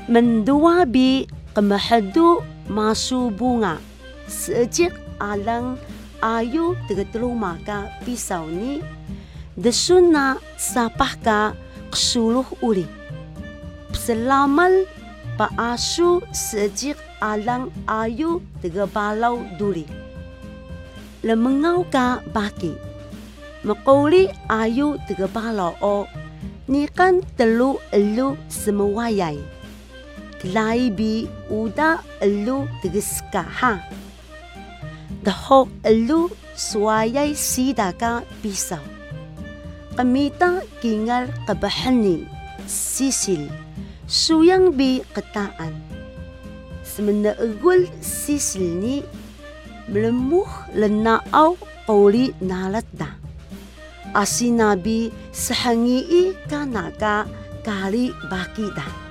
Mendua bi kemahadu masu bunga. Sejak alang ayu tegetelu maka pisau ni desuna sapah ka kesuluh uli. Selamal paasu sejak alang ayu tegebalau duli. Lemengau ka baki. Mekuli ayu tegebalau o ni kan telu elu semewayai. Kelai bi uda elu tegeska ha. Dahok elu suayay sida ka pisau. Kamita kingal kabahani sisil. Suyang bi ketaan. Semenaegul sisil ni melemuh lenaaw kauli nalatda. Asinabi sehangii kanaka kali bakida.